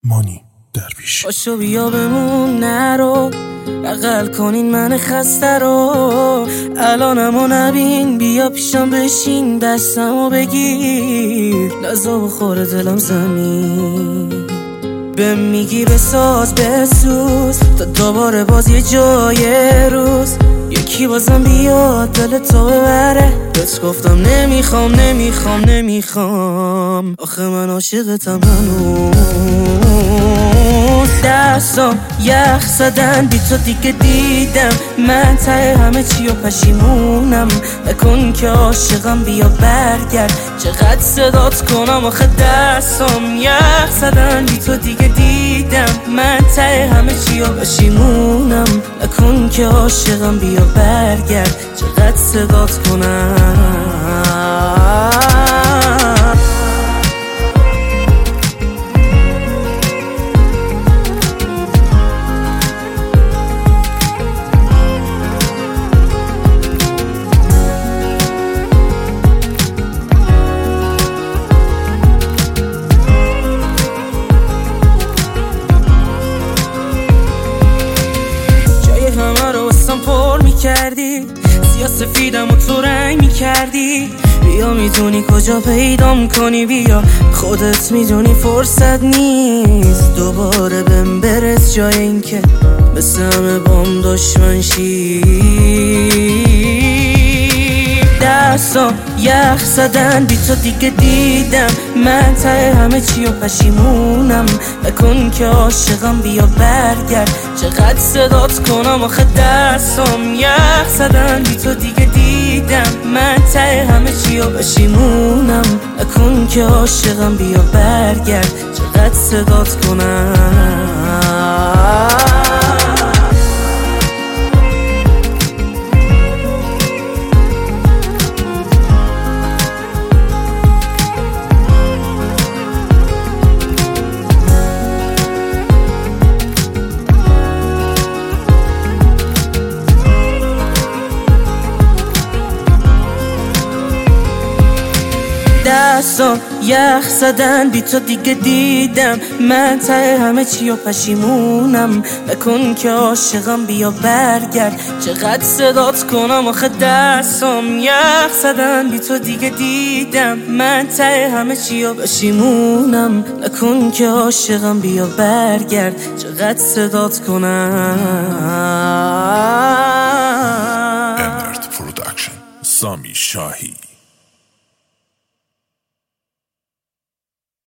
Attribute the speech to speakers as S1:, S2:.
S1: مانی درویش.
S2: باشو بیا بمون نرو، بغل کنین من خسته رو. الانمو نبین، بیا پیشم بشین، دستمو بگیر، نزا بخوره دلم زمین. به میگی بساز بسوز تا دوباره باز یه جای روز یکی بازم بیاد دل تو ببره. بهت گفتم نمیخوام آخه من عاشقتم هنوز. دستام یخ زدن بی تو دیگه دیدم من ته همه چی و پشیمونم. نکن که عاشقم بیا برگرد، چقدر صدات کنم آخه دستام یخ زدن بی تو دیگه دیدم من ته همه چی و پشیمونم. نکن که عاشقم بیا برگرد، چقدر صدات کنم. همه رو واسم پر میکردی، سیاه سفیدم و تو رنگ میکردی. بیا میدونی کجا پیدام کنی، بیا خودت میدونی فرصت نیست دوباره بهم برس، جای این که مثل همه بام دشمن شی. دستام یخ زدن بی تو دیگه دیدم من ته همه چی و پشیمونم. نکن که عاشقم بیا برگرد، چقدر صدات کنم آخه دستام یخ زدن بی تو دیگه دیدم من ته همه چی و پشیمونم. نکن که عاشقم بیا برگرد، چقدر صدات کنم. دستام یخ زدن بی تو دیگه دیدم من ته همه چی و پشیمونم. نکن که عاشقم بیا برگرد، چقدر صدات کنم آخه دستام یخ زدن بی تو دیگه دیدم من ته همه چی و پشیمونم. نکن که عاشقم بیا برگرد، چقدر صدات کنم.
S1: امبرت پروداکشن، سامی شاهی.